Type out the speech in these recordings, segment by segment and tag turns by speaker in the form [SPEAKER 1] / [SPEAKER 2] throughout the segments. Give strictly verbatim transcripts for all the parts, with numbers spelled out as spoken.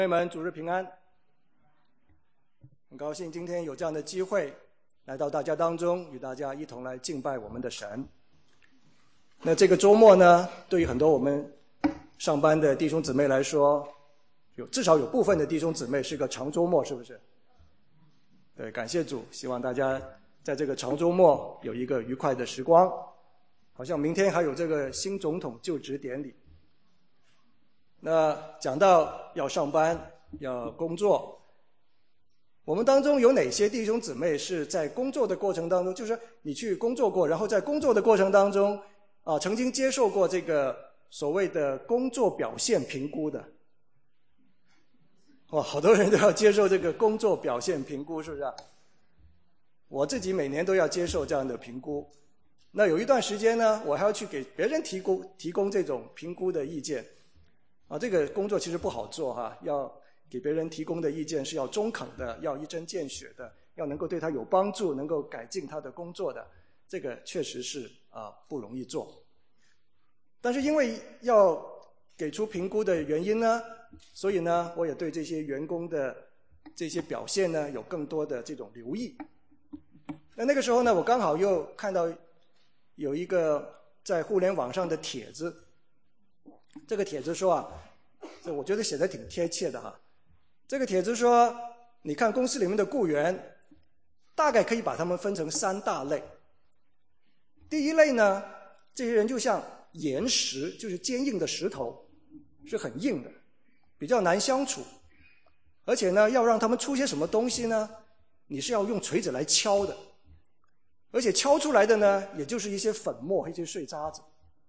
[SPEAKER 1] 朋友们，主日平安！很高兴今天有这样的机会来到大家当中，与大家一同来敬拜我们的神。那这个周末呢，对于很多我们上班的弟兄姊妹来说，有至少有部分的弟兄姊妹是个长周末，是不是？对，感谢主，希望大家在这个长周末有一个愉快的时光。好像明天还有这个新总统就职典礼。那讲到要上班要工作，我们当中有哪些弟兄姊妹是在工作的过程当中，就是你去工作过，然后在工作的过程当中啊，曾经接受过这个所谓的工作表现评估的？哇，好多人都要接受这个工作表现评估，是不是啊？我自己每年都要接受这样的评估。那有一段时间呢，我还要去给别人提供提供这种评估的意见啊，这个工作其实不好做哈，要给别人提供的意见是要中肯的，要一针见血的，要能够对他有帮助，能够改进他的工作的，这个确实是啊不容易做。但是因为要给出评估的原因呢，所以呢，我也对这些员工的这些表现呢有更多的这种留意。那那个时候呢，我刚好又看到有一个在互联网上的帖子，这个帖子说啊，这我觉得写得挺贴切的哈。这个帖子说，你看公司里面的雇员，大概可以把他们分成三大类。第一类呢，这些人就像岩石，就是坚硬的石头，是很硬的，比较难相处。而且呢，要让他们出些什么东西呢，你是要用锤子来敲的。而且敲出来的呢，也就是一些粉末，一些碎渣子。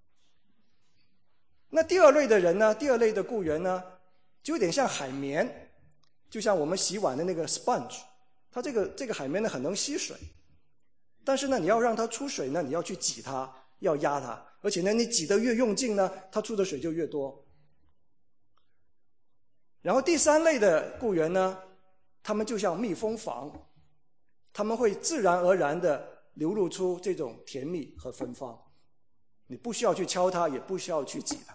[SPEAKER 1] 那第二类的人呢，第二类的雇员呢，就有点像海绵，就像我们洗碗的那个 sponge， 它这个这个海绵呢很能吸水，但是呢，你要让它出水呢，你要去挤它，要压它，而且呢，你挤得越用劲呢，它出的水就越多。然后第三类的雇员呢，他们就像蜜蜂房，他们会自然而然的流露出这种甜蜜和芬芳，你不需要去敲它，也不需要去挤它。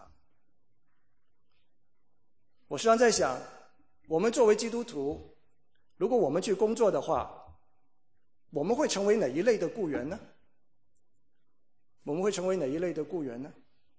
[SPEAKER 1] 我时常在想，我们作为基督徒，如果我们去工作的话，我们会成为哪一类的雇员呢？我们会成为哪一类的雇员呢？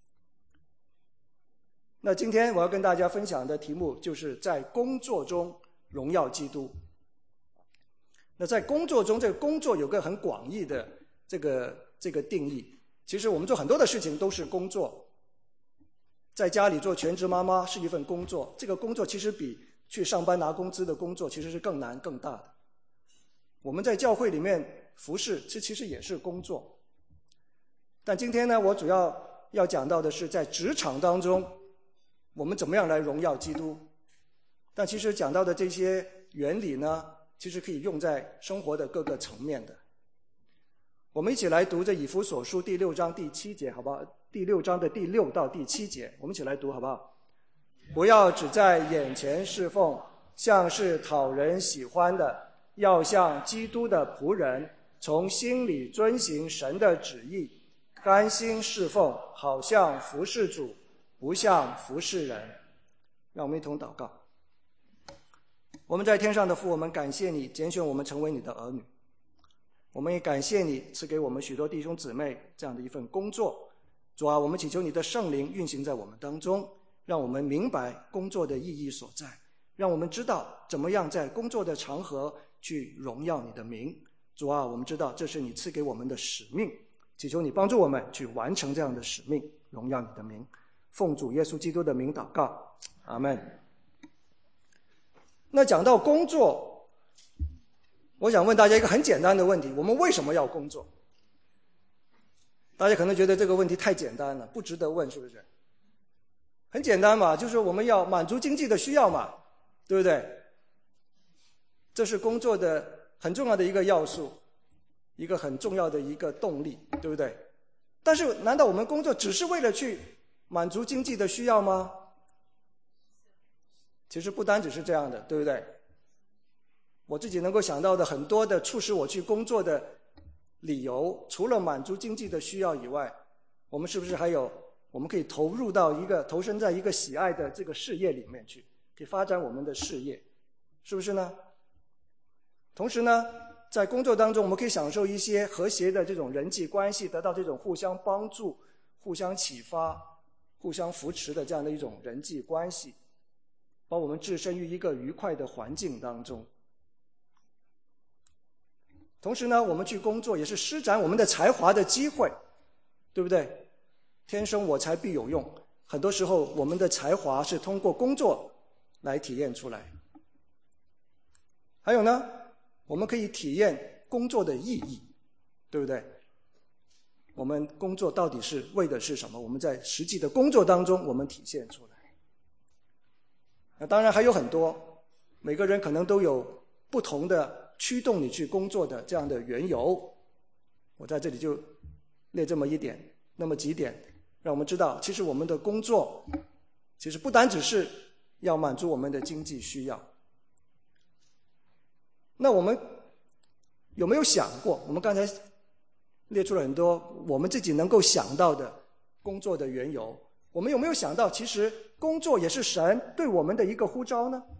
[SPEAKER 1] 那今天我要跟大家分享的题目就是在工作中荣耀基督。那在工作中，这个工作有个很广义的这个这个定义。其实我们做很多的事情都是工作。在家里做全职妈妈是一份工作，这个工作其实比去上班拿工资的工作其实是更难更大的。我们在教会里面服侍，这其实也是工作。但今天呢，我主要要讲到的是在职场当中，我们怎么样来荣耀基督。但其实讲到的这些原理呢，其实可以用在生活的各个层面的。我们一起来读这以弗所书第六章第七节，好不好？第六章的第六到第七节，我们一起来读，好不好？不要只在眼前侍奉，像是讨人喜欢的，要像基督的仆人，从心里遵行神的旨意，甘心侍奉，好像服侍主，不像服侍人。让我们一同祷告。我们在天上的父，我们感谢你拣选我们成为你的儿女，我们也感谢你赐给我们许多弟兄姊妹这样的一份工作。主啊，我们祈求你的圣灵运行在我们当中，让我们明白工作的意义所在，让我们知道怎么样在工作的场合去荣耀你的名。主啊，我们知道这是你赐给我们的使命，祈求你帮助我们去完成这样的使命，荣耀你的名。奉主耶稣基督的名祷告，阿们。那讲到工作，我想问大家一个很简单的问题，我们为什么要工作？大家可能觉得这个问题太简单了，不值得问，是不是？很简单嘛，就是我们要满足经济的需要嘛，对不对？这是工作的很重要的一个要素，一个很重要的一个动力，对不对？但是难道我们工作只是为了去满足经济的需要吗？其实不单只是这样的，对不对？我自己能够想到的很多的促使我去工作的理由，除了满足经济的需要以外，我们是不是还有我们可以投入到一个投身在一个喜爱的这个事业里面去， 可以发展我们的事业，是不是呢？同时呢，在工作当中我们可以享受一些和谐的这种人际关系，得到这种互相帮助、互相启发、互相扶持的这样的一种人际关系，把我们置身于一个愉快的环境当中。同时呢，我们去工作也是施展我们的才华的机会，对不对？天生我材必有用，很多时候我们的才华是通过工作来体验出来。还有呢，我们可以体验工作的意义，对不对？我们工作到底是为的是什么？我们在实际的工作当中我们体现出来。那当然还有很多，每个人可能都有不同的驱动你去工作的这样的缘由，我在这里就列这么一点那么几点，让我们知道其实我们的工作其实不单只是要满足我们的经济需要。那我们有没有想过，我们刚才列出了很多我们自己能够想到的工作的缘由，我们有没有想到其实工作也是神对我们的一个呼召呢？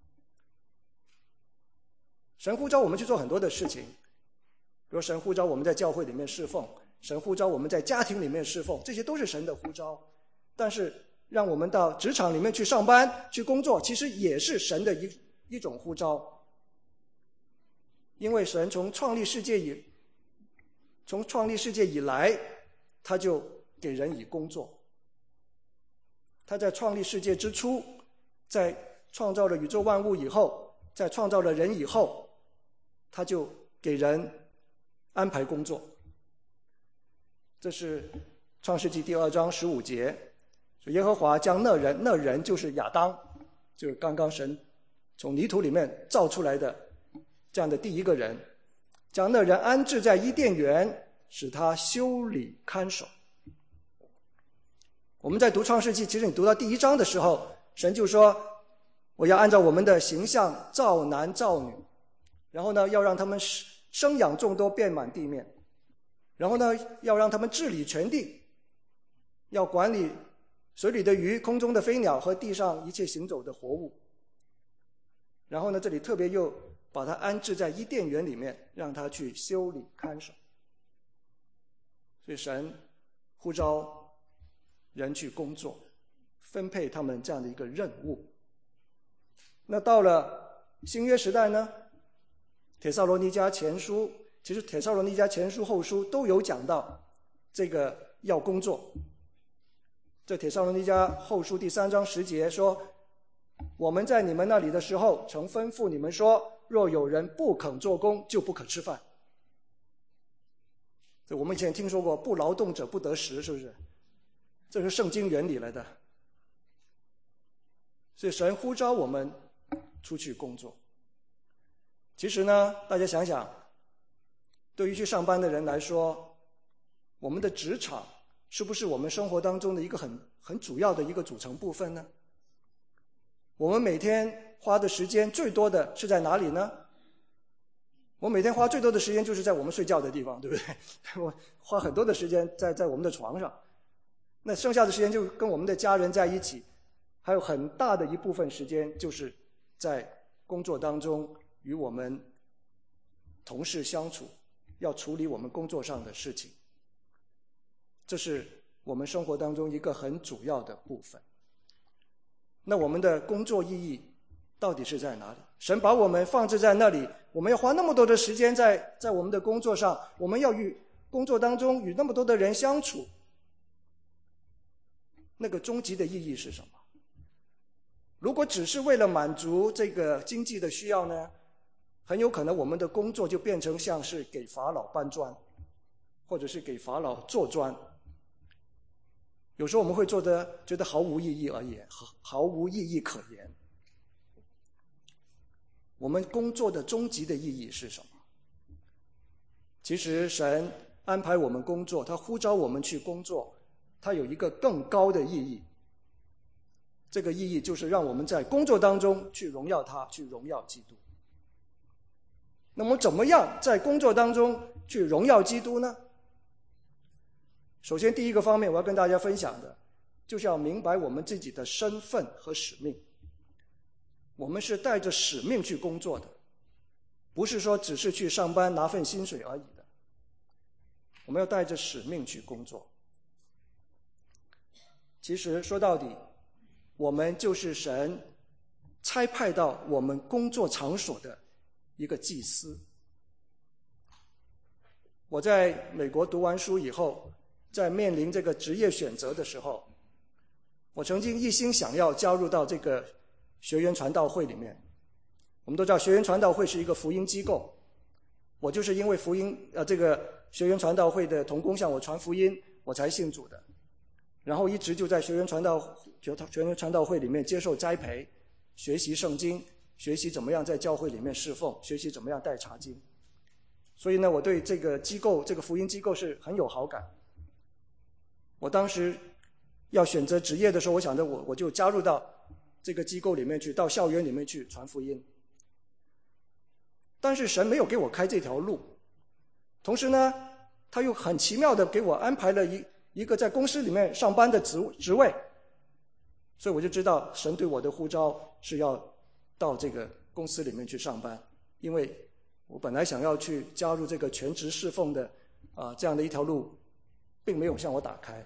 [SPEAKER 1] 神呼召我们去做很多的事情，比如神呼召我们在教会里面侍奉，神呼召我们在家庭里面侍奉，这些都是神的呼召。但是让我们到职场里面去上班去工作，其实也是神的一一种呼召。因为神从创立世界以从创立世界以来，他就给人以工作。他在创立世界之初，在创造了宇宙万物以后，在创造了人以后，他就给人安排工作。这是创世纪第二章十五节，耶和华将那人，那人就是亚当，就是刚刚神从泥土里面造出来的这样的第一个人，将那人安置在伊甸园，使他修理看守。我们在读创世纪，其实你读到第一章的时候，神就说我要按照我们的形象造男造女，然后呢要让他们生养众多，遍满地面，然后呢要让他们治理全地，要管理水里的鱼、空中的飞鸟和地上一切行走的活物。然后呢这里特别又把他安置在伊甸园里面，让他去修理看守。所以神呼召人去工作，分配他们这样的一个任务。那到了新约时代呢，帖撒罗尼迦前书，其实帖撒罗尼迦前书后书都有讲到这个要工作。这帖撒罗尼迦后书第三章十节说，我们在你们那里的时候曾吩咐你们说，若有人不肯做工，就不可吃饭。我们以前听说过不劳动者不得食，是不是？这是圣经原理来的。所以神呼召我们出去工作。其实呢，大家想想，对于去上班的人来说，我们的职场是不是我们生活当中的一个很很主要的一个组成部分呢？我们每天花的时间最多的是在哪里呢？我每天花最多的时间就是在我们睡觉的地方，对不对？我花很多的时间在在我们的床上，那剩下的时间就跟我们的家人在一起，还有很大的一部分时间就是在工作当中与我们同事相处，要处理我们工作上的事情。这是我们生活当中一个很主要的部分。那我们的工作意义到底是在哪里？神把我们放置在那里，我们要花那么多的时间在在我们的工作上，我们要与工作当中与那么多的人相处，那个终极的意义是什么？如果只是为了满足这个经济的需要呢，很有可能我们的工作就变成像是给法老搬砖，或者是给法老做砖。有时候我们会做得觉得毫无意义而言，毫无意义可言。我们工作的终极的意义是什么？其实神安排我们工作，他呼召我们去工作，他有一个更高的意义。这个意义就是让我们在工作当中去荣耀他，去荣耀基督。那么怎么样在工作当中去荣耀基督呢？首先第一个方面我要跟大家分享的，就是要明白我们自己的身份和使命。 我们是带着使命去工作的，不是说只是去上班拿份薪水而已的。我们要带着使命去工作。其实说到底，我们就是神差派到我们工作场所的一个祭司。我在美国读完书以后，在面临这个职业选择的时候，我曾经一心想要加入到这个学园传道会里面。我们都知道学园传道会是一个福音机构，我就是因为福音呃这个学园传道会的同工向我传福音，我才信主的。然后一直就在学园传道学园传道会里面接受栽培，学习圣经，学习怎么样在教会里面侍奉，学习怎么样带查经。所以呢，我对这个机构这个福音机构是很有好感。我当时要选择职业的时候，我想着我我就加入到这个机构里面去，到校园里面去传福音。但是神没有给我开这条路，同时呢，他又很奇妙的给我安排了一一个在公司里面上班的职职位，所以我就知道神对我的呼召是要到这个公司里面去上班，因为我本来想要去加入这个全职侍奉的啊、呃、这样的一条路，并没有向我打开。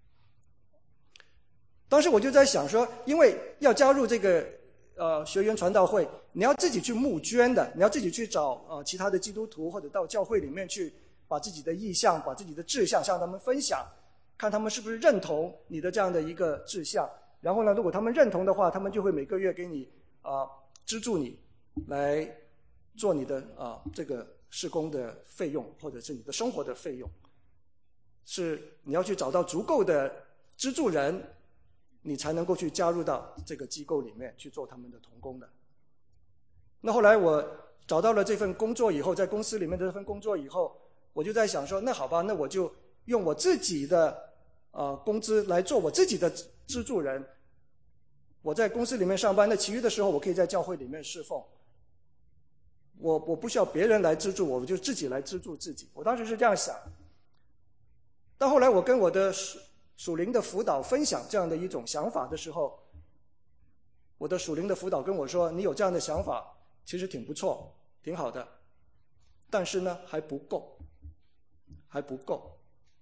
[SPEAKER 1] 当时我就在想说，因为要加入这个呃学园传道会，你要自己去募捐的，你要自己去找呃其他的基督徒或者到教会里面去，把自己的意向、把自己的志向向他们分享，看他们是不是认同你的这样的一个志向。然后呢，如果他们认同的话，他们就会每个月给你啊、呃、资助你来做你的啊、呃、这个事工的费用，或者是你的生活的费用。是你要去找到足够的资助人，你才能够去加入到这个机构里面去做他们的同工的。那后来我找到了这份工作以后，在公司里面的这份工作以后，我就在想说，那好吧，那我就用我自己的呃工资来做我自己的资助人。我在公司里面上班，那其余的时候我可以在教会里面侍奉。我我不需要别人来资助我，我就自己来资助自己。我当时是这样想。但后来我跟我的属灵的辅导分享这样的一种想法的时候，我的属灵的辅导跟我说，你有这样的想法其实挺不错，挺好的，但是呢还不够，还不够。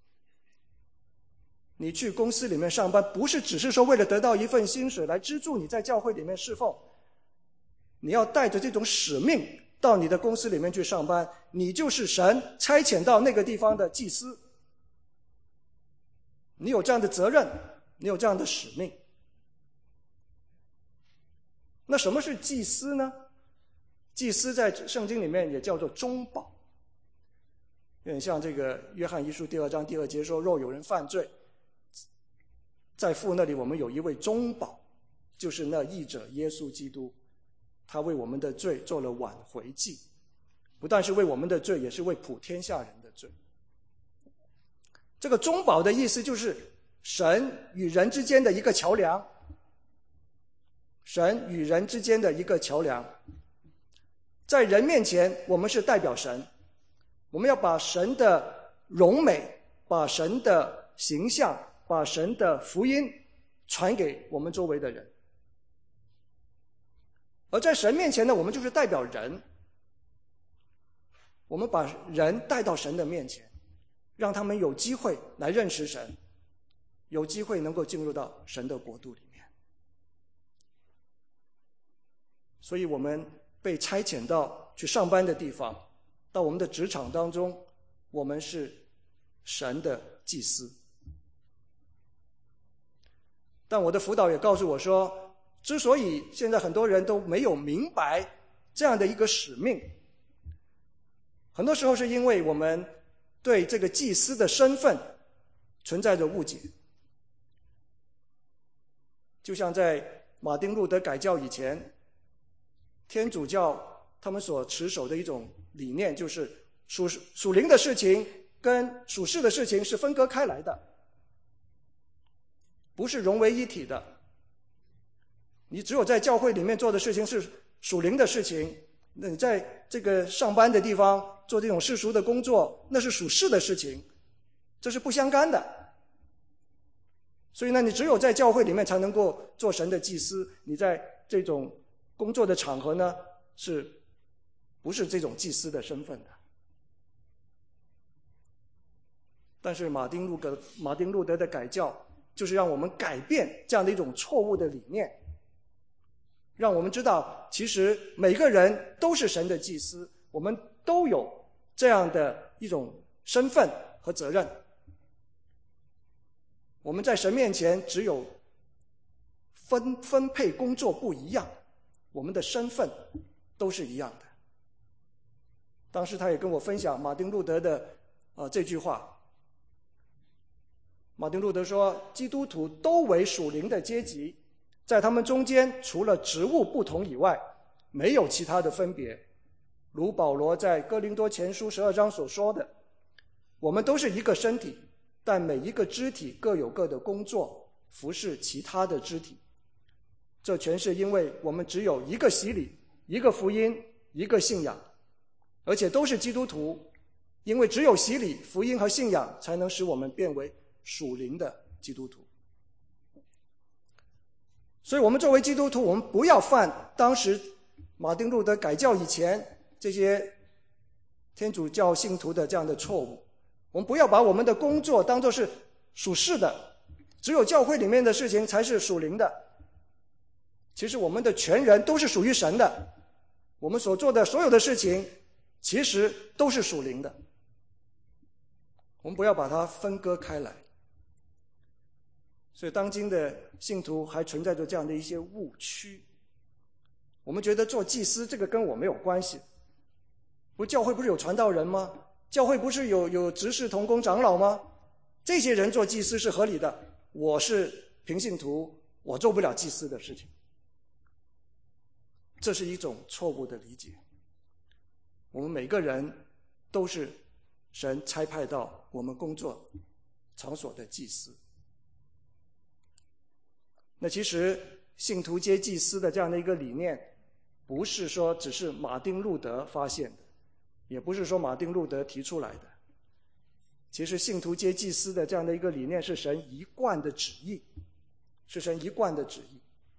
[SPEAKER 1] 你去公司里面上班，不是只是说为了得到一份薪水来资助你在教会里面侍奉，你要带着这种使命到你的公司里面去上班，你就是神差遣到那个地方的祭司。你有这样的责任，你有这样的使命。那什么是祭司呢？祭司在圣经里面也叫做中保，有点像这个约翰一书第二章第二节说，若有人犯罪，在父那里我们有一位中保，就是那义者耶稣基督，他为我们的罪做了挽回祭，不但是为我们的罪，也是为普天下人的罪。这个中保的意思就是神与人之间的一个桥梁，神与人之间的一个桥梁。在人面前我们是代表神，我们要把神的荣美，把神的形象，把神的福音传给我们周围的人。而在神面前呢，我们就是代表人，我们把人带到神的面前，让他们有机会来认识神，有机会能够进入到神的国度里面。所以我们被差遣到去上班的地方，到我们的职场当中，我们是神的祭司。但我的辅导也告诉我说，之所以现在很多人都没有明白这样的一个使命，很多时候是因为我们对这个祭司的身份存在着误解。就像在马丁路德改教以前，天主教他们所持守的一种理念，就是属属灵的事情跟属世的事情是分割开来的，不是融为一体的。你只有在教会里面做的事情是属灵的事情，那你在这个上班的地方做这种世俗的工作，那是属世的事情，这是不相干的。所以呢，你只有在教会里面才能够做神的祭司，你在这种工作的场合呢，是不是这种祭司的身份的？但是马丁路德马丁路德的改教，就是让我们改变这样的一种错误的理念，让我们知道，其实每个人都是神的祭司，我们都有这样的一种身份和责任。我们在神面前只有分分配工作不一样，我们的身份都是一样的。当时他也跟我分享马丁路德的呃这句话。马丁路德说，基督徒都为属灵的阶级，在他们中间除了职务不同以外，没有其他的分别。如保罗在哥林多前书十二章所说的，我们都是一个身体，但每一个肢体各有各的工作，服侍其他的肢体。这全是因为我们只有一个洗礼，一个福音，一个信仰，而且都是基督徒，因为只有洗礼、福音和信仰才能使我们变为属灵的基督徒。所以我们作为基督徒，我们不要犯当时马丁路德改教以前这些天主教信徒的这样的错误。我们不要把我们的工作当作是属世的，只有教会里面的事情才是属灵的。其实我们的全人都是属于神的，我们所做的所有的事情其实都是属灵的，我们不要把它分割开来。所以当今的信徒还存在着这样的一些误区，我们觉得做祭司这个跟我没有关系，不教会不是有传道人吗？教会不是有有执事同工长老吗？这些人做祭司是合理的，我是平信徒，我做不了祭司的事情。这是一种错误的理解。我们每个人都是神差派到我们工作场所的祭司。那其实信徒皆祭司的这样的一个理念，不是说只是马丁路德发现的，也不是说马丁路德提出来的。其实信徒皆祭司的这样的一个理念是神一贯的旨意，是神一贯的旨意。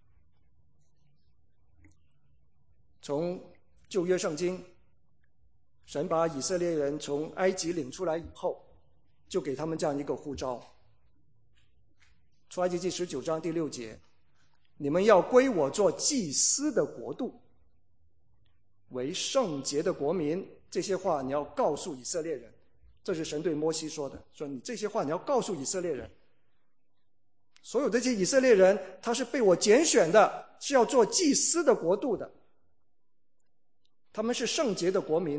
[SPEAKER 1] 从旧约圣经，神把以色列人从埃及领出来以后，就给他们这样一个呼召。出埃及记十九章第六节，你们要归我做祭司的国度，为圣洁的国民。这些话你要告诉以色列人，这是神对摩西说的，说你这些话你要告诉以色列人。所有这些以色列人，他是被我拣选的，是要做祭司的国度的，他们是圣洁的国民。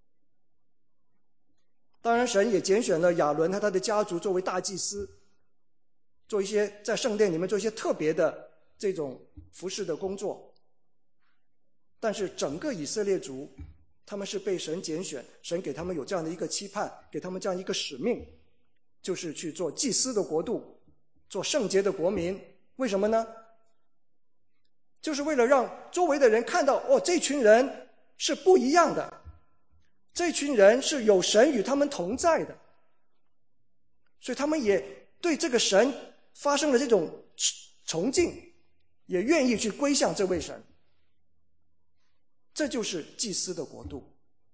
[SPEAKER 1] 当然神也拣选了亚伦和他的家族作为大祭司，做一些在圣殿里面做一些特别的这种服侍的工作。但是整个以色列族，他们是被神拣选，神给他们有这样的一个期盼，给他们这样一个使命，就是去做祭司的国度，做圣洁的国民。为什么呢？就是为了让周围的人看到，哦，这群人是不一样的，这群人是有神与他们同在的，所以他们也对这个神发生了这种崇敬，也愿意去归向这位神。这就是祭司的国度，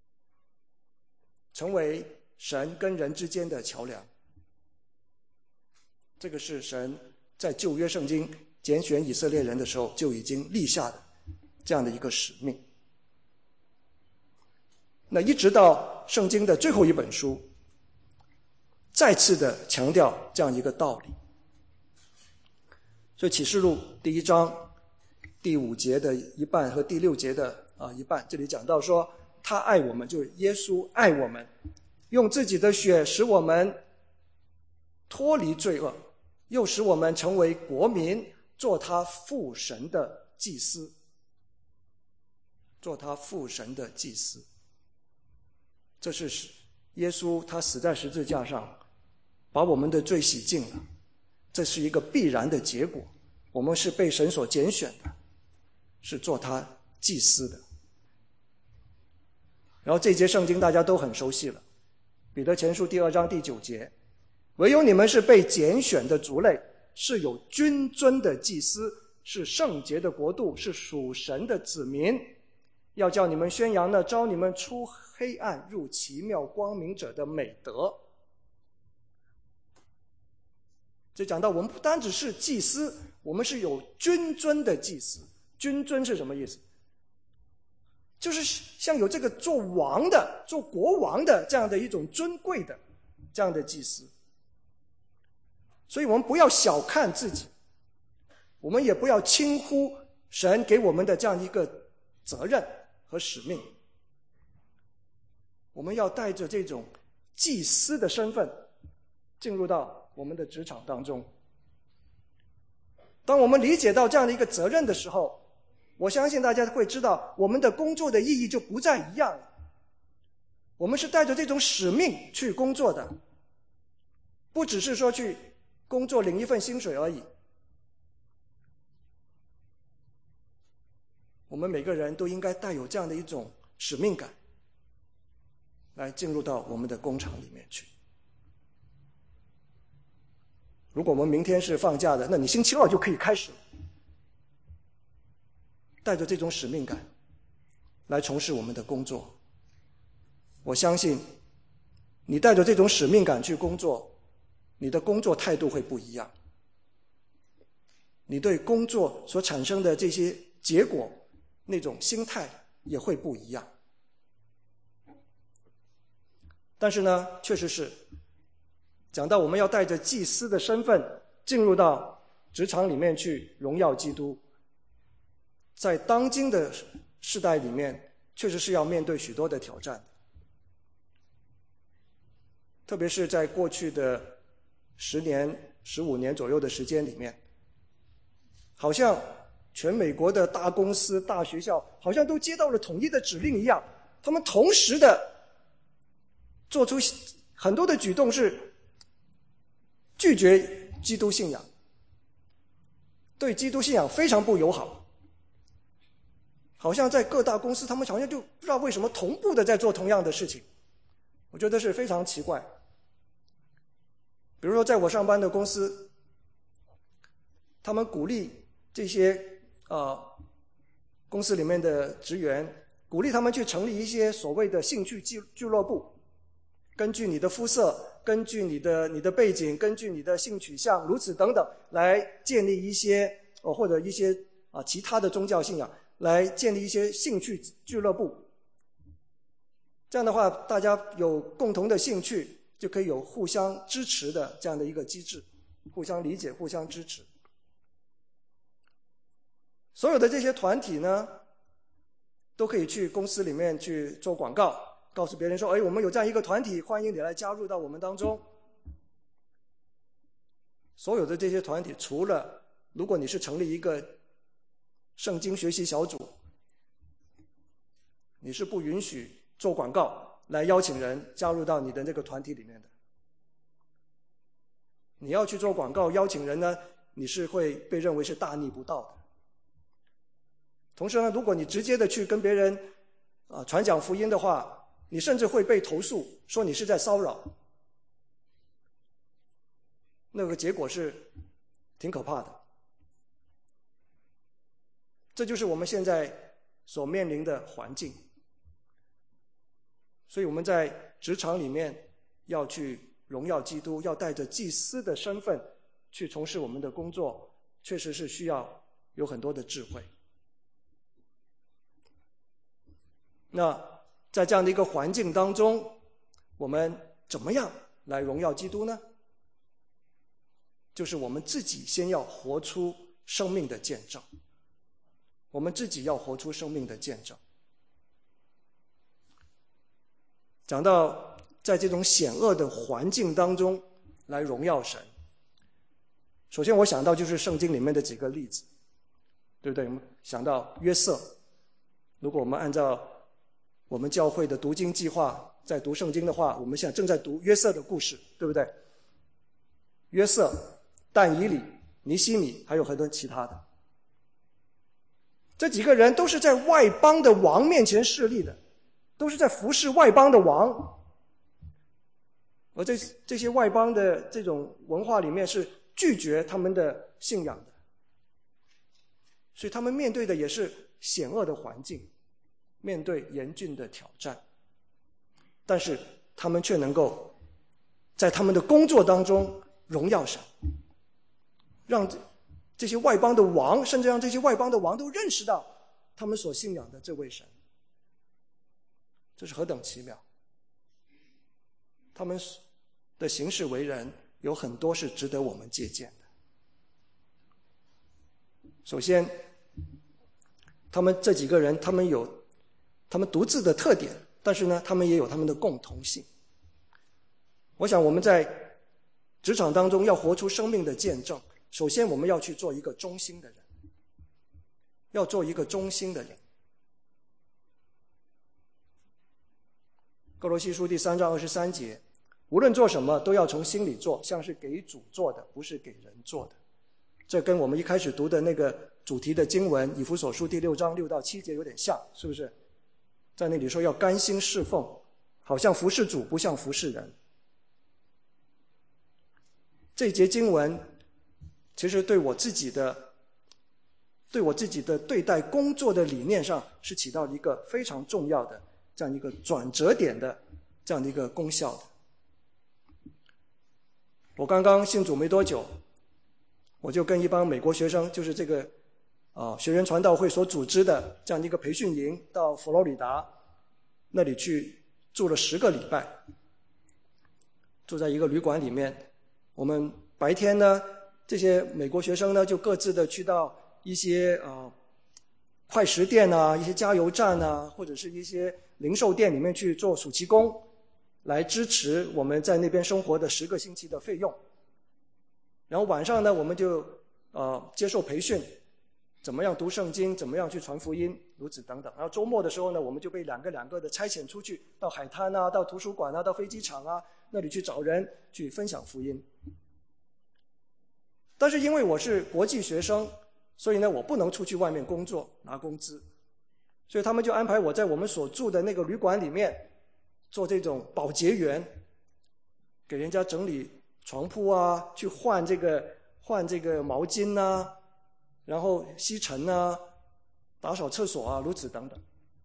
[SPEAKER 1] 成为神跟人之间的桥梁。这个是神在旧约圣经拣选以色列人的时候就已经立下的这样的一个使命。那一直到圣经的最后一本书，再次的强调这样一个道理。所以启示录第一章第五节的一半和第六节的啊一半，这里讲到说，他爱我们，就是耶稣爱我们，用自己的血使我们脱离罪恶，又使我们成为国民，做他父神的祭司，做他父神的祭司。这是耶稣他死在十字架上，把我们的罪洗净了，这是一个必然的结果。我们是被神所拣选的，是做他祭司的。然后这节圣经大家都很熟悉了，彼得前书第二章第九节，唯有你们是被拣选的族类，是有君尊的祭司， 是圣洁的国度，是属神的子民，要叫你们宣扬那招你们出黑暗入奇妙光明者的美德。这讲到我们不单只是祭司，我们是有君尊的祭司。君尊是什么意思？就是像有这个做王的、做国王的这样的一种尊贵的这样的祭司。所以我们不要小看自己，我们也不要轻忽神给我们的这样一个责任和使命。我们要带着这种祭司的身份进入到我们的职场当中。当我们理解到这样的一个责任的时候，我相信大家会知道我们的工作的意义就不再一样了。我们是带着这种使命去工作的，不只是说去工作领一份薪水而已。我们每个人都应该带有这样的一种使命感，来进入到我们的工厂里面去。如果我们明天是放假的，那你星期二就可以开始，带着这种使命感来从事我们的工作。我相信你带着这种使命感去工作，你的工作态度会不一样，你对工作所产生的这些结果那种心态也会不一样。但是呢，确实是讲到我们要带着祭司的身份进入到职场里面去荣耀基督，在当今的世代里面确实是要面对许多的挑战的。特别是在过去的十年、十五年左右的时间里面，好像全美国的大公司、大学校好像都接到了统一的指令一样，他们同时的做出很多的举动，是拒绝基督信仰，对基督信仰非常不友好。好像在各大公司，他们好像就不知道为什么同步的在做同样的事情，我觉得是非常奇怪。比如说在我上班的公司，他们鼓励这些呃公司里面的职员，鼓励他们去成立一些所谓的兴趣俱俱乐部，根据你的肤色，根据你的你的背景，根据你的性取向，如此等等，来建立一些呃或者一些啊、呃、其他的宗教信仰，来建立一些兴趣俱乐部。这样的话，大家有共同的兴趣，就可以有互相支持的这样的一个机制，互相理解，互相支持。所有的这些团体呢，都可以去公司里面去做广告，告诉别人说，哎，我们有这样一个团体，欢迎你来加入到我们当中。所有的这些团体，除了如果你是成立一个圣经学习小组，你是不允许做广告来邀请人加入到你的这个团体里面的。你要去做广告邀请人呢，你是会被认为是大逆不道的。同时呢，如果你直接的去跟别人啊、呃、传讲福音的话，你甚至会被投诉说你是在骚扰。那个结果是挺可怕的。这就是我们现在所面临的环境。所以我们在职场里面要去荣耀基督，要带着祭司的身份去从事我们的工作，确实是需要有很多的智慧。那在这样的一个环境当中，我们怎么样来荣耀基督呢？就是我们自己先要活出生命的见证，我们自己要活出生命的见证。讲到在这种险恶的环境当中来荣耀神，首先我想到就是圣经里面的几个例子，对不对？我们想到约瑟，如果我们按照我们教会的读经计划在读圣经的话，我们现在正在读约瑟的故事，对不对？约瑟、但以理、尼希米，还有很多其他的，这几个人都是在外邦的王面前势力的，都是在服侍外邦的王。而这这些外邦的这种文化里面是拒绝他们的信仰的。 所以他们面对的也是险恶的环境，面对严峻的挑战，但是他们却能够在他们的工作当中荣耀神，让这些外邦的王，甚至让这些外邦的王都认识到他们所信仰的这位神。这是何等奇妙！他们的行事为人有很多是值得我们借鉴的。首先，他们这几个人，他们有他们独自的特点，但是呢，他们也有他们的共同性。我想我们在职场当中要活出生命的见证，首先我们要去做一个忠心的人，要做一个忠心的人。歌罗西书第三章二十三节，无论做什么都要从心里做，像是给主做的，不是给人做的。这跟我们一开始读的那个主题的经文以弗所书第六章六到七节有点像，是不是？在那里说要甘心侍奉，好像服侍主，不像服侍人。这一节经文其实对我自己的对我自己的对待工作的理念上是起到一个非常重要的这样一个转折点的这样的一个功效的。我刚刚信主没多久，我就跟一帮美国学生，就是这个啊学员传道会所组织的这样一个培训营，到佛罗里达那里去住了十个礼拜，住在一个旅馆里面。我们白天呢，这些美国学生呢就各自的去到一些啊快食店啊、一些加油站啊，或者是一些零售店里面去做暑期工，来支持我们在那边生活的十个星期的费用。然后晚上呢，我们就呃接受培训，怎么样读圣经，怎么样去传福音，如此等等。然后周末的时候呢，我们就被两个两个的差遣出去，到海滩啊，到图书馆啊，到飞机场啊，那里去找人去分享福音。但是因为我是国际学生，所以呢，我不能出去外面工作拿工资，所以他们就安排我在我们所住的那个旅馆里面做这种保洁员，给人家整理床铺啊，去换这个换这个毛巾啊，然后吸尘啊，打扫厕所啊，如此等等。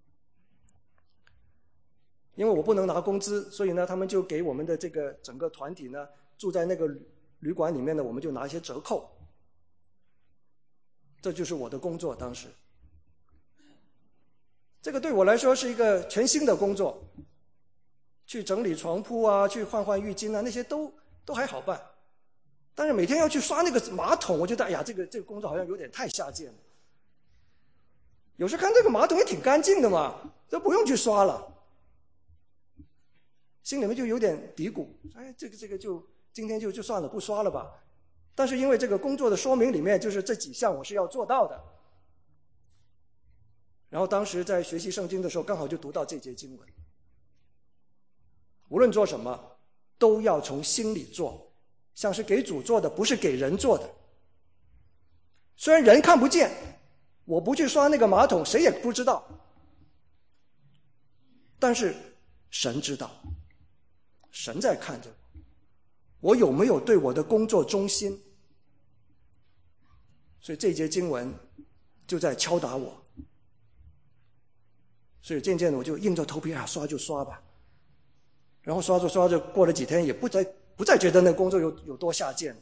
[SPEAKER 1] 因为我不能拿工资，所以呢，他们就给我们的这个整个团体呢，住在那个旅馆里面呢，我们就拿一些折扣。这就是我的工作，当时。这个对我来说是一个全新的工作，去整理床铺啊，去换换浴巾啊，那些都都还好办。但是每天要去刷那个马桶，我觉得哎呀，这个这个工作好像有点太下贱了。有时看这个马桶也挺干净的嘛，这不用去刷了。心里面就有点嘀咕，哎，这个这个就今天就就算了，不刷了吧。但是因为这个工作的说明里面就是这几项我是要做到的。然后当时在学习圣经的时候，刚好就读到这节经文，无论做什么都要从心里做，像是给主做的，不是给人做的。虽然人看不见，我不去刷那个马桶谁也不知道，但是神知道，神在看着我，我有没有对我的工作忠心。所以这节经文就在敲打我，所以渐渐的我就硬着头皮啊，刷就刷吧。然后刷着刷着，过了几天也不再不再觉得那个工作有有多下贱了。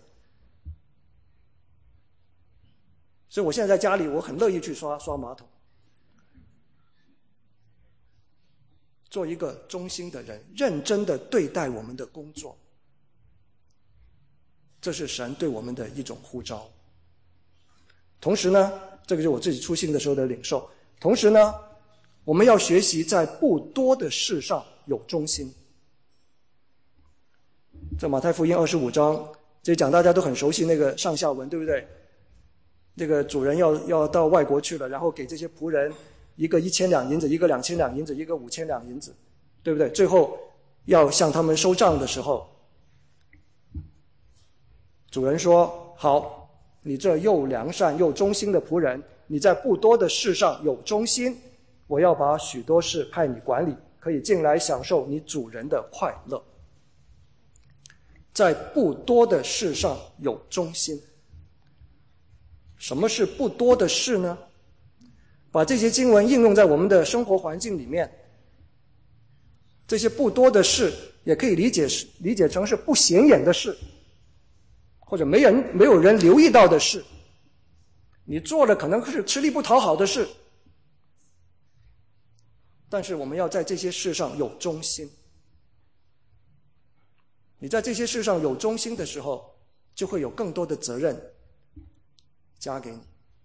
[SPEAKER 1] 所以我现在在家里，我很乐意去刷刷马桶。做一个忠心的人，认真的对待我们的工作，这是神对我们的一种呼召。同时呢，这个就是我自己初信的时候的领受。同时呢，我们要学习在不多的事上有忠心。这马太福音二十五章，这讲大家都很熟悉那个上下文，对不对？这个主人要要到外国去了，然后给这些仆人一个一千两银子，一个两千两银子，一个五千两银子，对不对？最后要向他们收账的时候，主人说：好，你这又良善又忠心的仆人，你在不多的事上有忠心，我要把许多事派你管理，可以进来享受你主人的快乐。在不多的事上有忠心， 什么是不多的事呢？把这些经文应用在我们的生活环境里面，这些不多的事也可以理解理解成是不显眼的事，或者没人没有人留意到的事。你做了可能是吃力不讨好的事，但是我们要在这些事上有忠心。你在这些事上有忠心的时候，就会有更多的责任加给你。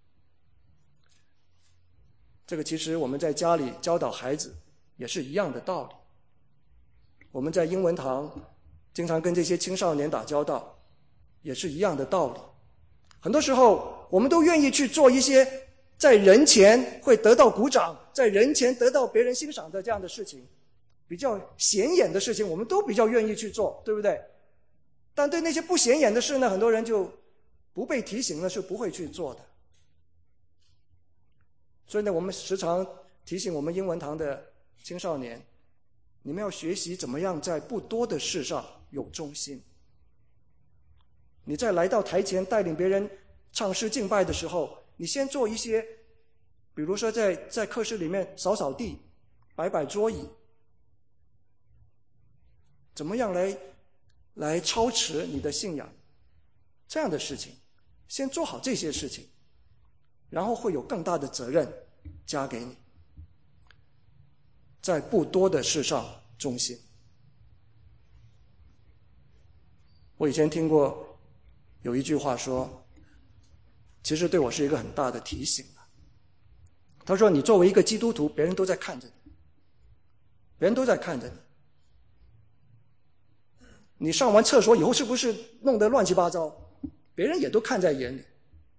[SPEAKER 1] 这个其实我们在家里教导孩子也是一样的道理。我们在英文堂经常跟这些青少年打交道，也是一样的道理。很多时候我们都愿意去做一些在人前会得到鼓掌，在人前得到别人欣赏的这样的事情，比较显眼的事情我们都比较愿意去做，对不对？但对那些不显眼的事呢，很多人就不被提醒了是不会去做的。所以呢，我们时常提醒我们英文堂的青少年，你们要学习怎么样在不多的事上有忠心。你在来到台前带领别人唱诗敬拜的时候，你先做一些，比如说在在课室里面扫扫地，摆摆桌椅，怎么样来来操持你的信仰，这样的事情先做好这些事情，然后会有更大的责任加给你，在不多的事上忠心。我以前听过有一句话说，其实对我是一个很大的提醒。他说，你作为一个基督徒，别人都在看着你，别人都在看着你，你上完厕所以后是不是弄得乱七八糟，别人也都看在眼里。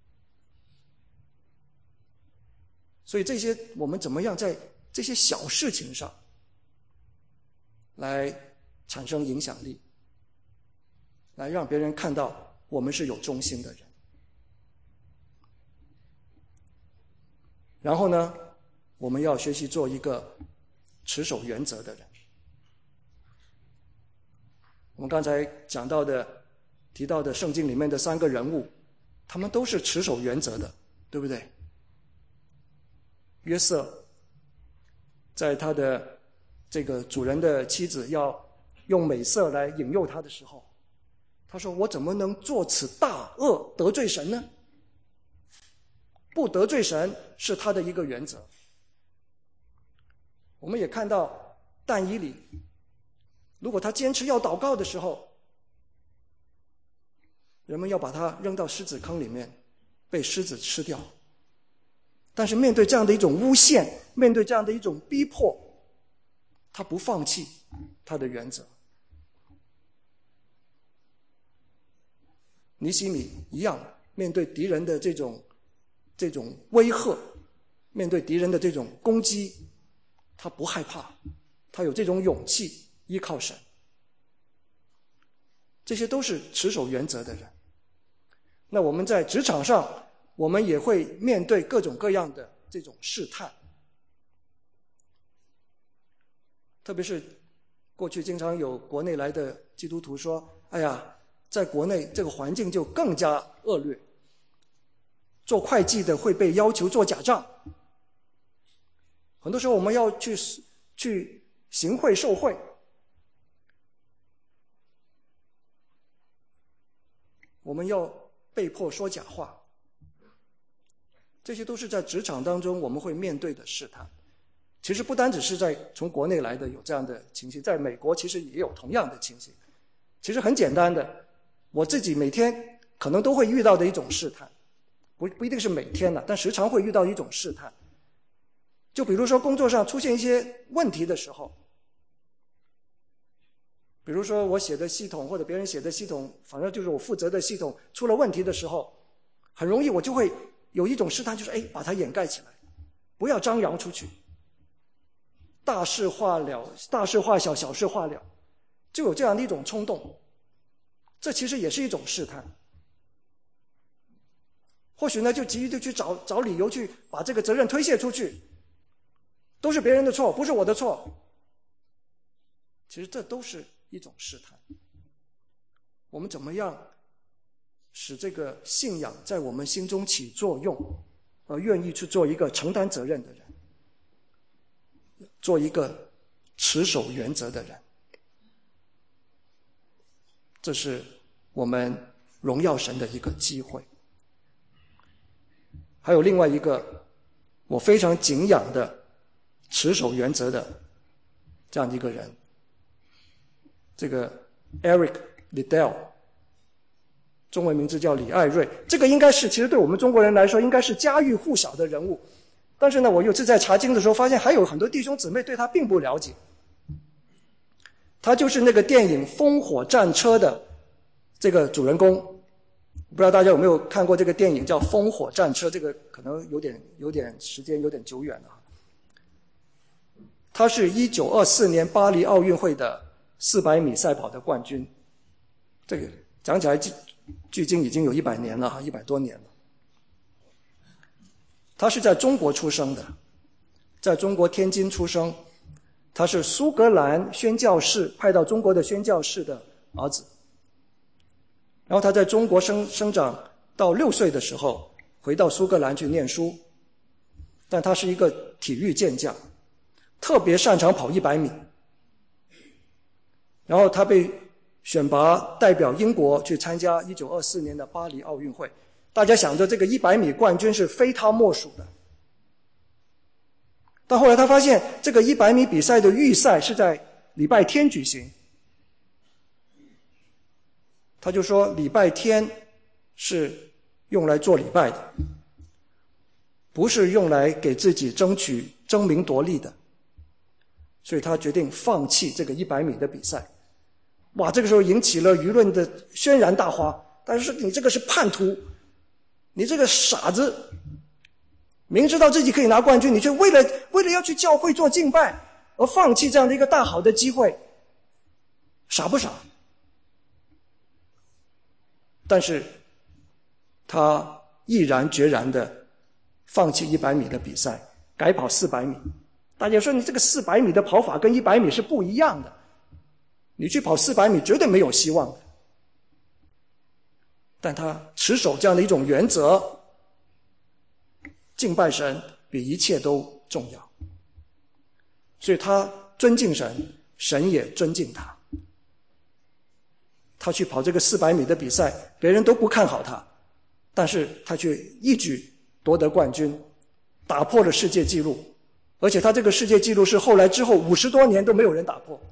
[SPEAKER 1] 所以这些我们怎么样在这些小事情上来产生影响力，来让别人看到我们是有忠心的人。然后呢，我们要学习做一个持守原则的人。我们刚才讲到的提到的圣经里面的三个人物，他们都是持守原则的，对不对？约瑟在他的这个主人的妻子要用美色来引诱他的时候，他说，我怎么能做此大恶得罪神呢？不得罪神是他的一个原则。我们也看到但以理，如果他坚持要祷告的时候，人们要把他扔到狮子坑里面，被狮子吃掉。但是面对这样的一种诬陷，面对这样的一种逼迫，他不放弃他的原则。尼希米一样，面对敌人的这种这种威吓，面对敌人的这种攻击，他不害怕，他有这种勇气依靠神。这些都是持守原则的人。那我们在职场上，我们也会面对各种各样的这种试探，特别是过去经常有国内来的基督徒说，哎呀，在国内这个环境就更加恶劣，做会计的会被要求做假账，很多时候我们要去去行贿受贿，我们要被迫说假话，这些都是在职场当中我们会面对的试探。其实不单只是在从国内来的有这样的情形，在美国其实也有同样的情形。其实很简单的，我自己每天可能都会遇到的一种试探，不不一定是每天了，但时常会遇到一种试探。就比如说工作上出现一些问题的时候，比如说我写的系统或者别人写的系统，反正就是我负责的系统出了问题的时候，很容易我就会有一种试探，就是哎，把它掩盖起来，不要张扬出去，大事化了，大事化小，小事化了，就有这样的一种冲动。这其实也是一种试探。或许呢，就急于的去找找理由去把这个责任推卸出去，都是别人的错，不是我的错。其实这都是一种试探。我们怎么样使这个信仰在我们心中起作用，而愿意去做一个承担责任的人，做一个持守原则的人。这是我们荣耀神的一个机会。还有另外一个我非常敬仰的持守原则的这样一个人，这个 Eric Liddell， 中文名字叫李爱瑞。这个应该是其实对我们中国人来说应该是家喻户晓的人物，但是呢我有次在查经的时候发现还有很多弟兄姊妹对他并不了解。他就是那个电影《烽火战车》的这个主人公，不知道大家有没有看过这个电影叫《烽火战车》，这个可能有点有点时间有点久远了。他是一九二四年巴黎奥运会的四百米赛跑的冠军，这个讲起来距今已经有一百年了，一百多年了。他是在中国出生的，在中国天津出生，他是苏格兰宣教士派到中国的宣教士的儿子。然后他在中国生生长到六岁的时候回到苏格兰去念书，但他是一个体育健将，特别擅长跑一百米。然后他被选拔代表英国去参加一九二四年的巴黎奥运会。大家想着这个一百米冠军是非他莫属的，但后来他发现这个一百米比赛的预赛是在礼拜天举行，他就说礼拜天是用来做礼拜的，不是用来给自己争取争名夺利的，所以他决定放弃这个一百米的比赛。哇，这个时候引起了舆论的轩然大花，但是你这个是叛徒，你这个傻子，明知道自己可以拿冠军，你却为了为了要去教会做敬拜而放弃这样的一个大好的机会，傻不傻？但是他毅然决然的放弃一百米的比赛，改跑四百米。大家说你这个四百米的跑法跟一百米是不一样的，你去跑四百米绝对没有希望的。但他持守这样的一种原则，敬拜神比一切都重要，所以他尊敬神，神也尊敬他。他去跑这个四百米的比赛，别人都不看好他，但是他却一举夺得冠军，打破了世界纪录，而且他这个世界纪录是后来之后五十多年都没有人打破。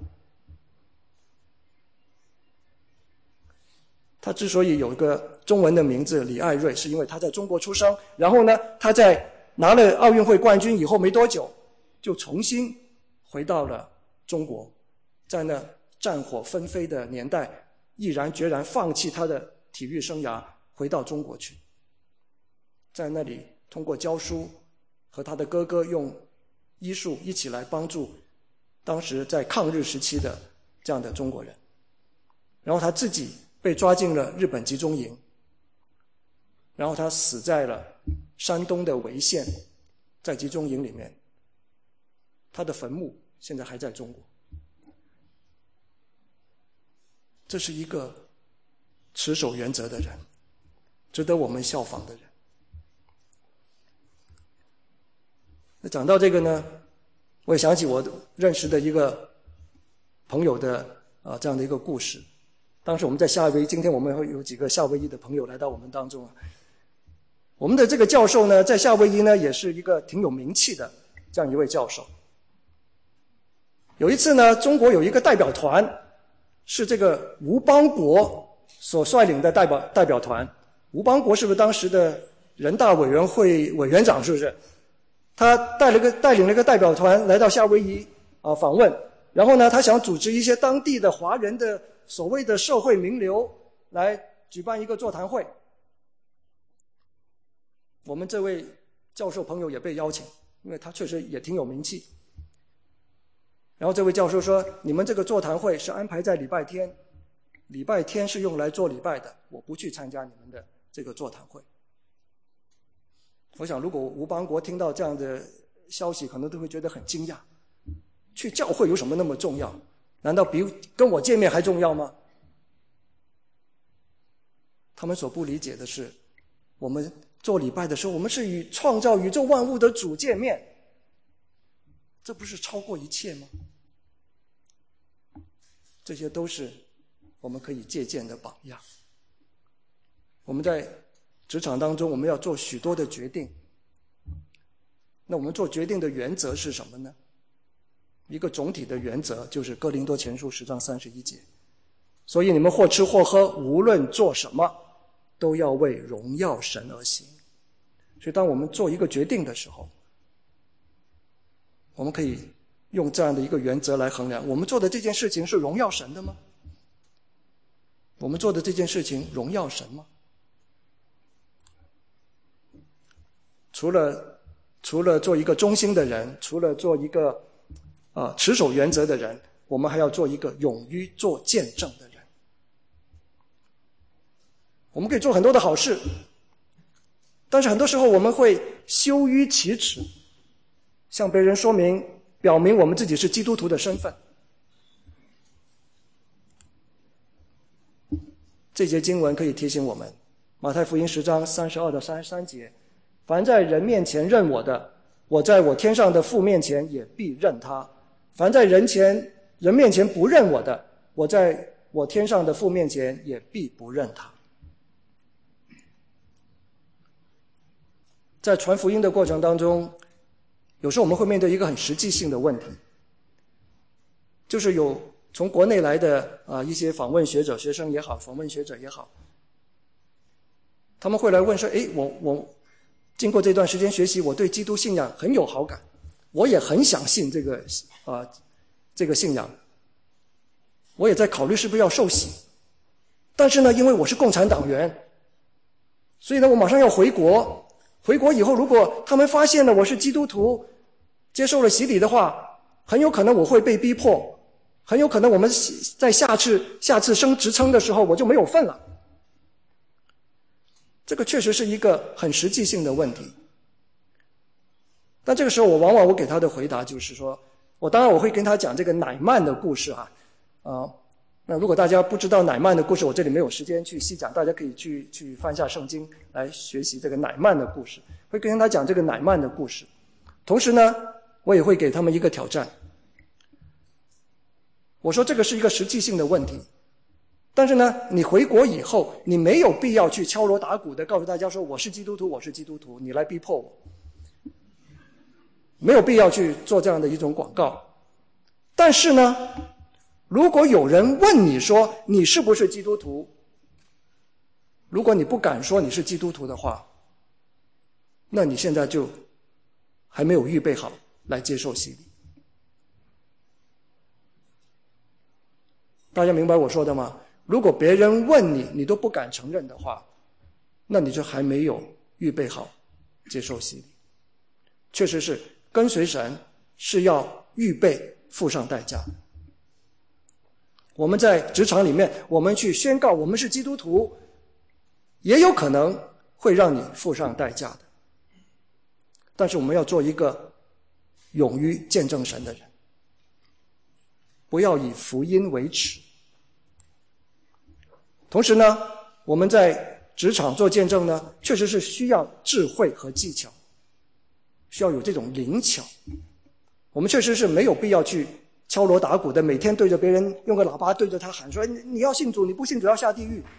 [SPEAKER 1] 他之所以有一个中文的名字李爱瑞，是因为他在中国出生，然后呢他在拿了奥运会冠军以后没多久就重新回到了中国，在那战火纷飞的年代毅然决然放弃他的体育生涯，回到中国去，在那里通过教书和他的哥哥用医术一起来帮助当时在抗日时期的这样的中国人。然后他自己被抓进了日本集中营，然后他死在了山东的潍县，在集中营里面，他的坟墓现在还在中国。这是一个持守原则的人，值得我们效仿的人。那讲到这个呢，我也想起我认识的一个朋友的啊这样的一个故事。当时我们在夏威夷，今天我们会有几个夏威夷的朋友来到我们当中啊。我们的这个教授呢，在夏威夷呢也是一个挺有名气的这样一位教授。有一次呢，中国有一个代表团，是这个吴邦国所率领的代表代表团。吴邦国是不是当时的人大委员会委员长？是不是？他带了个带领了一个代表团来到夏威夷啊访问，然后呢，他想组织一些当地的华人的所谓的社会名流来举办一个座谈会。我们这位教授朋友也被邀请，因为他确实也挺有名气。然后这位教授说，你们这个座谈会是安排在礼拜天，礼拜天是用来做礼拜的，我不去参加你们的这个座谈会。我想如果吴邦国听到这样的消息，可能都会觉得很惊讶，去教会有什么那么重要？难道比跟我见面还重要吗？ 他们所不理解的是，我们做礼拜的时候，我们是与创造宇宙万物的主见面，这不是超过一切吗？这些都是我们可以借鉴的榜样。我们在职场当中，我们要做许多的决定，那我们做决定的原则是什么呢？一个总体的原则就是哥林多前书十章三十一节，所以你们或吃或喝，无论做什么，都要为荣耀神而行。所以当我们做一个决定的时候，我们可以用这样的一个原则来衡量，我们做的这件事情是荣耀神的吗？我们做的这件事情荣耀神吗？除了除了做一个忠心的人，除了做一个呃持守原则的人，我们还要做一个勇于做见证的人。我们可以做很多的好事，但是很多时候我们会羞于启齿，向别人说明表明我们自己是基督徒的身份。这节经文可以提醒我们，马太福音十章三十二到三十三节，凡在人面前认我的，我在我天上的父面前也必认他；凡在人前人面前不认我的，我在我天上的父面前也必不认他。在传福音的过程当中，有时候我们会面对一个很实际性的问题，就是有从国内来的啊、呃、一些访问学者、学生也好，访问学者也好，他们会来问说：诶，我我经过这段时间学习，我对基督信仰很有好感，我也很想信这个啊、呃、这个信仰，我也在考虑是不是要受洗，但是呢，因为我是共产党员，所以呢，我马上要回国。回国以后，如果他们发现了我是基督徒，接受了洗礼的话，很有可能我会被逼迫，很有可能我们在下次下次升职称的时候我就没有份了。这个确实是一个很实际性的问题。但这个时候我往往我给他的回答就是说，我当然我会跟他讲这个乃曼的故事啊，啊，那如果大家不知道乃曼的故事，我这里没有时间去细讲，大家可以去去翻下圣经来学习这个乃曼的故事，会跟他讲这个乃曼的故事。同时呢，我也会给他们一个挑战。我说这个是一个实际性的问题，但是呢，你回国以后，你没有必要去敲锣打鼓的告诉大家说我是基督徒，我是基督徒，你来逼迫我，没有必要去做这样的一种广告。但是呢，如果有人问你说你是不是基督徒，如果你不敢说你是基督徒的话，那你现在就还没有预备好来接受洗礼。大家明白我说的吗？如果别人问你，你都不敢承认的话，那你就还没有预备好接受洗礼。确实是跟随神是要预备付上代价的。我们在职场里面，我们去宣告我们是基督徒，也有可能会让你付上代价的。但是我们要做一个勇于见证神的人，不要以福音为耻。同时呢，我们在职场做见证呢，确实是需要智慧和技巧，需要有这种灵巧。我们确实是没有必要去敲锣打鼓的，每天对着别人用个喇叭对着他喊说你要信主，你不信主要下地狱。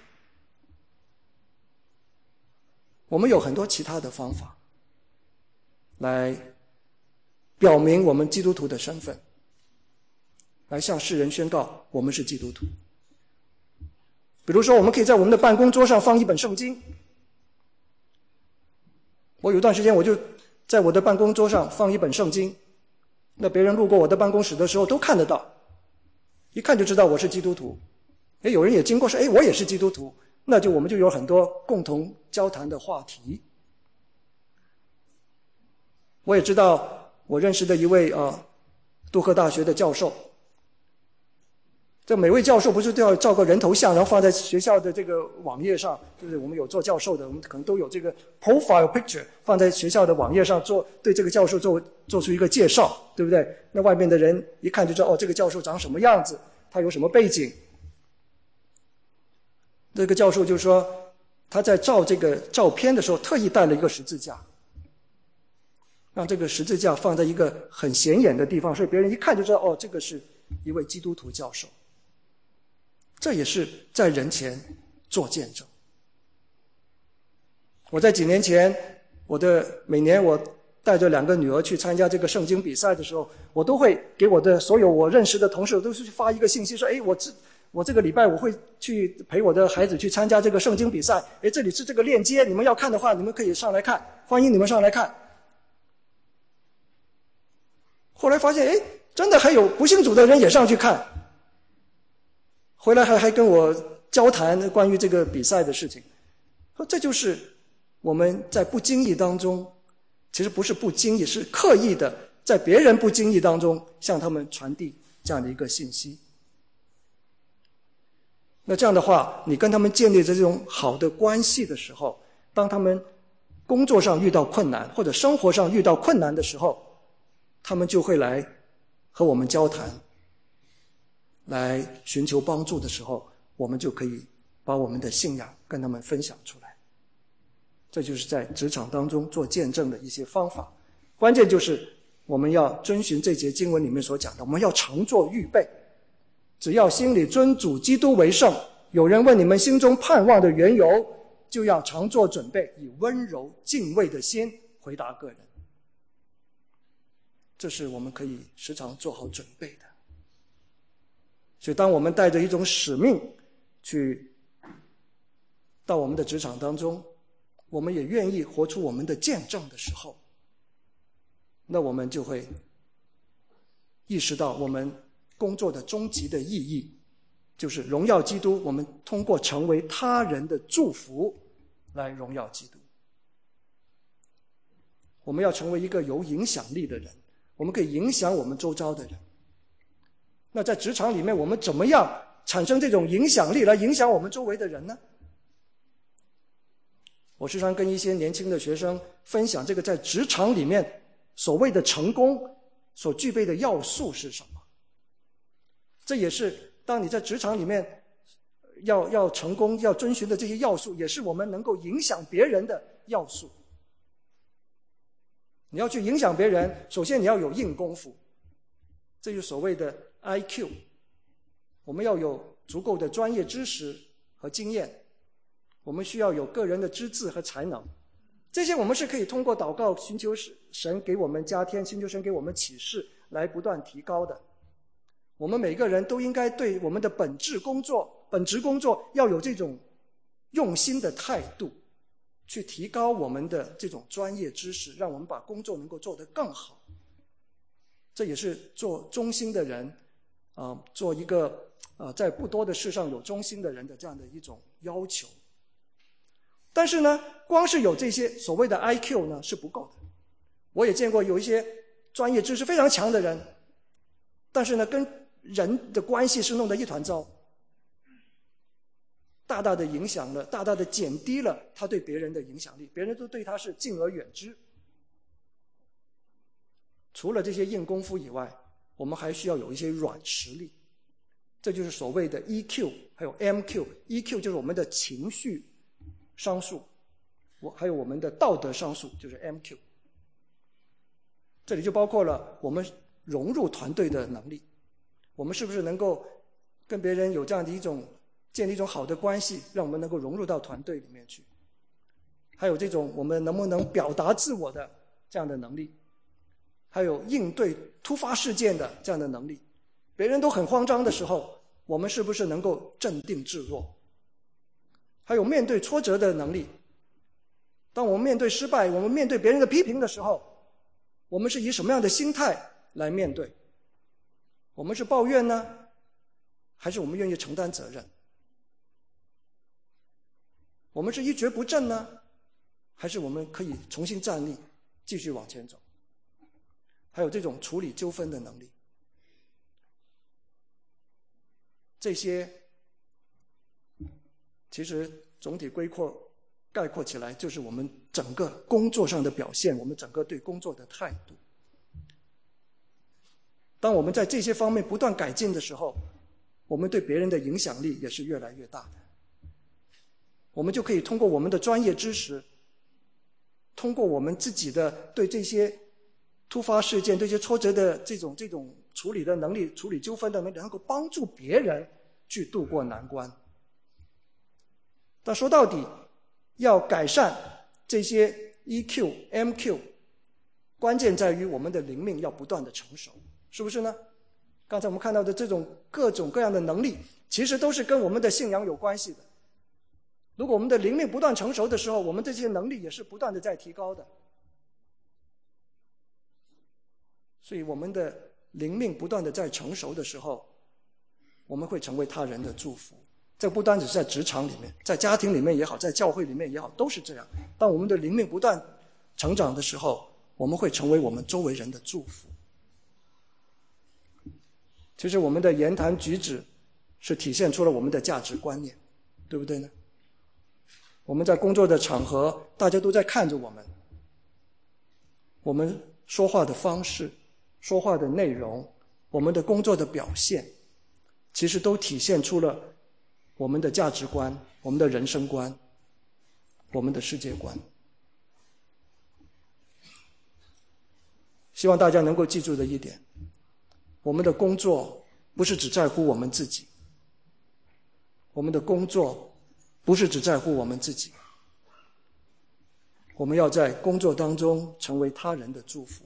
[SPEAKER 1] 我们有很多其他的方法来表明我们基督徒的身份，来向世人宣告我们是基督徒。比如说，我们可以在我们的办公桌上放一本圣经。我有段时间我就在我的办公桌上放一本圣经，那别人路过我的办公室的时候都看得到，一看就知道我是基督徒。诶，有人也经过说，诶，我也是基督徒，那就我们就有很多共同交谈的话题。我也知道我认识的一位呃杜克大学的教授，这每位教授不是都要照个人头像，然后放在学校的这个网页上，就是我们有做教授的，我们可能都有这个 profile picture 放在学校的网页上，做对这个教授做做出一个介绍，对不对？那外面的人一看就知道，哦，这个教授长什么样子，他有什么背景。这个教授就说， 他在照这个照片的时候特意带了一个十字架，让这个十字架放在一个很显眼的地方，所以别人一看就知道，哦，这个是一位基督徒教授。这也是在人前做见证。我在几年前，我的每年我带着两个女儿去参加这个圣经比赛的时候，我都会给我的所有我认识的同事，都是发一个信息说，哎，我这我这个礼拜我会去陪我的孩子去参加这个圣经比赛，哎，这里是这个链接，你们要看的话，你们可以上来看，欢迎你们上来看。后来发现，哎，真的还有不信主的人也上去看，回来还还跟我交谈关于这个比赛的事情。说这就是我们在不经意当中，其实不是不经意，是刻意的在别人不经意当中向他们传递这样的一个信息。那这样的话，你跟他们建立着这种好的关系的时候，当他们工作上遇到困难或者生活上遇到困难的时候，他们就会来和我们交谈，来寻求帮助的时候，我们就可以把我们的信仰跟他们分享出来。这就是在职场当中做见证的一些方法。关键就是我们要遵循这节经文里面所讲的，我们要常作预备，只要心里尊主基督为圣，有人问你们心中盼望的缘由，就要常作准备，以温柔敬畏的心回答个人。这是我们可以时常做好准备的。所以当我们带着一种使命去到我们的职场当中，我们也愿意活出我们的见证的时候，那我们就会意识到我们工作的终极的意义，就是荣耀基督，我们通过成为他人的祝福来荣耀基督。我们要成为一个有影响力的人，我们可以影响我们周遭的人。那在职场里面，我们怎么样产生这种影响力来影响我们周围的人呢？我时常跟一些年轻的学生分享这个在职场里面所谓的成功所具备的要素是什么。这也是当你在职场里面要要成功要遵循的这些要素，也是我们能够影响别人的要素。你要去影响别人，首先你要有硬功夫，这就是所谓的 I Q。 我们要有足够的专业知识和经验，我们需要有个人的资质和才能，这些我们是可以通过祷告寻求神给我们加添，寻求神给我们启示来不断提高的。我们每个人都应该对我们的本质工作本职工作要有这种用心的态度，去提高我们的这种专业知识，让我们把工作能够做得更好。这也是做忠心的人啊、呃，做一个啊、呃，在不多的事上有忠心的人的这样的一种要求。但是呢，光是有这些所谓的 I Q 呢是不够的。我也见过有一些专业知识非常强的人，但是呢跟人的关系是弄得一团糟，大大的影响了，大大的减低了他对别人的影响力，别人都对他是敬而远之。除了这些硬功夫以外，我们还需要有一些软实力，这就是所谓的 E Q 还有 M Q。E Q 就是我们的情绪商数，我还有我们的道德商数，就是 M Q。 这里就包括了我们融入团队的能力，我们是不是能够跟别人有这样的一种建立一种好的关系，让我们能够融入到团队里面去，还有这种我们能不能表达自我的这样的能力，还有应对突发事件的这样的能力。别人都很慌张的时候，我们是不是能够镇定自若，还有面对挫折的能力。当我们面对失败，我们面对别人的批评的时候，我们是以什么样的心态来面对？我们是抱怨呢，还是我们愿意承担责任？我们是一蹶不振呢，还是我们可以重新站立，继续往前走？还有这种处理纠纷的能力。这些其实总体规括概括起来，就是我们整个工作上的表现，我们整个对工作的态度。当我们在这些方面不断改进的时候，我们对别人的影响力也是越来越大的。 我们就可以通过我们的专业知识，通过我们自己的对这些突发事件、对这些挫折的这种这种处理的能力、处理纠纷的能力，能够帮助别人去渡过难关。但说到底，要改善这些 E Q、M Q， 关键在于我们的灵命要不断的成熟，是不是呢？刚才我们看到的这种各种各样的能力，其实都是跟我们的信仰有关系的。如果我们的灵命不断成熟的时候，我们这些能力也是不断的在提高的。所以我们的灵命不断的在成熟的时候，我们会成为他人的祝福。这不单只是在职场里面，在家庭里面也好，在教会里面也好，都是这样。当我们的灵命不断成长的时候，我们会成为我们周围人的祝福。其实我们的言谈举止是体现出了我们的价值观念，对不对呢？我们在工作的场合，大家都在看着我们，我们说话的方式、说话的内容、我们的工作的表现，其实都体现出了我们的价值观、我们的人生观、我们的世界观。希望大家能够记住的一点，我们的工作不是只在乎我们自己，我们的工作不是只在乎我们自己，我们要在工作当中成为他人的祝福，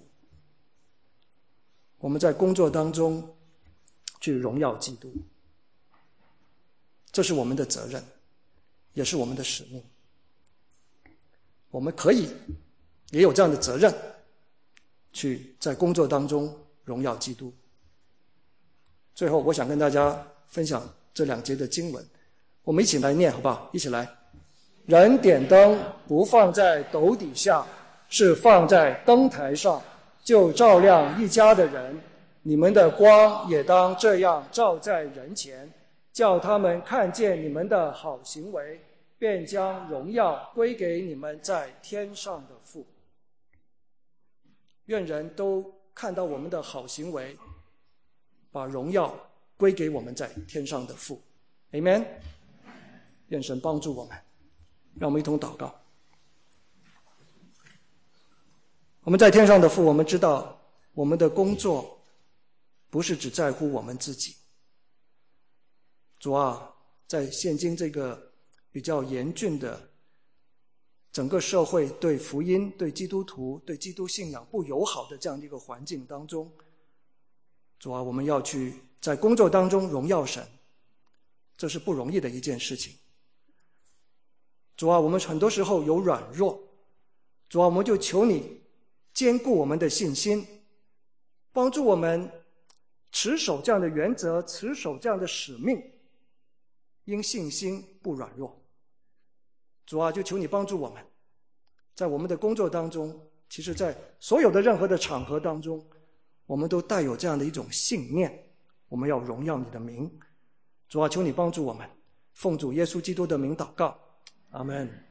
[SPEAKER 1] 我们在工作当中去荣耀基督，这是我们的责任，也是我们的使命。我们可以也有这样的责任，去在工作当中荣耀基督。最后我想跟大家分享这两节的经文，我们一起来念好不好？一起来。人点灯不放在斗底下，是放在灯台上，就照亮一家的人。你们的光也当这样照在人前，叫他们看见你们的好行为，便将荣耀归给你们在天上的父。愿人都看到我们的好行为，把荣耀归给我们在天上的父。 Amen。 愿神帮助我们，让我们一同祷告。我们在天上的父，我们知道我们的工作不是只在乎我们自己。主啊，在现今这个比较严峻的整个社会对福音、对基督徒、对基督信仰不友好的这样的一个环境当中，主啊，我们要去在工作当中荣耀神，这是不容易的一件事情。主啊，我们很多时候有软弱，主啊，我们就求你坚固我们的信心，帮助我们持守这样的原则，持守这样的使命，因信心不软弱。主啊，就求你帮助我们，在我们的工作当中，其实在所有的任何的场合当中，我们都带有这样的一种信念，我们要荣耀你的名。主啊，求你帮助我们，奉主耶稣基督的名祷告，阿们。